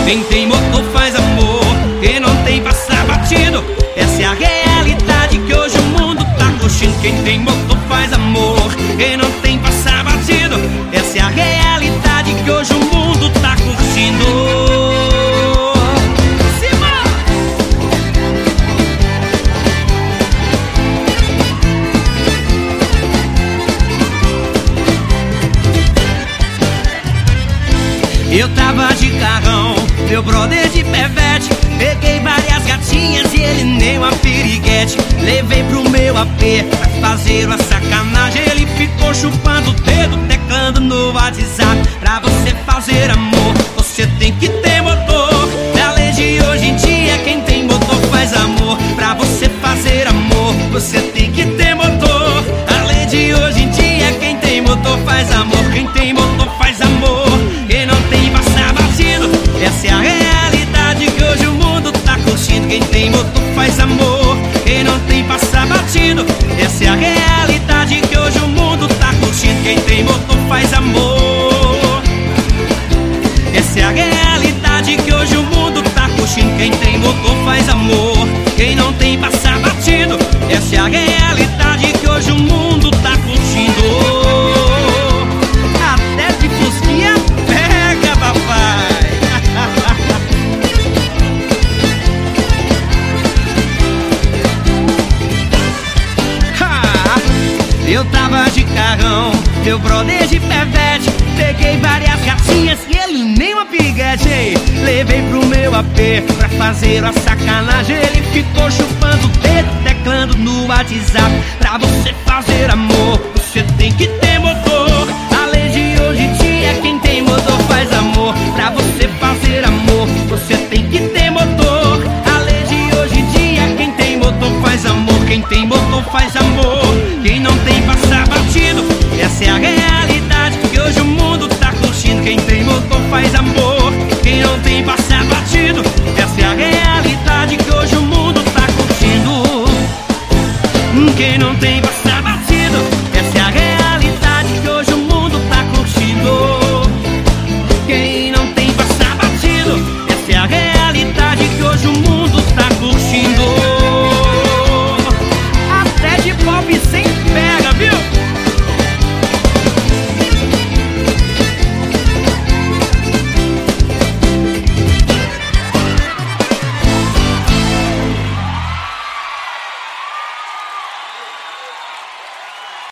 Quem tem motor faz amor, quem não tem passa batido. Essa é a realidade que hoje o mundo tá curtindo. Quem tem motor faz amor, quem não tem passa batido. Essa é a realidade que hoje o mundo tá curtindo. Eu tava de carrão, meu brother de pevete. Peguei várias gatinhas e ele nem uma piriguete. Levei pro meu AP pra fazer uma sacanagem. Ele ficou chupando o dedo, teclando no WhatsApp. Pra você fazer amor, você tem que ter motor. Na lei de hoje em dia, quem tem motor faz amor. Pra você fazer amor, você tem que ter motor. Na lei de hoje em dia, quem tem motor faz amor. Quem tem motor faz amor, quem não tem passa batido. Essa é a realidade que hoje o mundo tá curtindo. Quem tem motor faz amor, quem não tem passa batido. Essa é a realidade que hoje o mundo tá curtindo. Quem tem motor faz amor. Essa é a realidade que hoje o mundo tá curtindo. Quem tem motor faz amor, quem não tem passa batido. Essa é a realidade que hoje o mundo tá curtindo. Até de fusquinha pega, papai. Eu tava de carrão, meu brother de pevete. Peguei várias gatinhas e ele nem uma piriguete. Levei pro meu AP pra fazer uma sacanagem. Ele ficou chupando o dedo, teclando no WhatsApp. Pra você fazer amor, você tem que ter motor.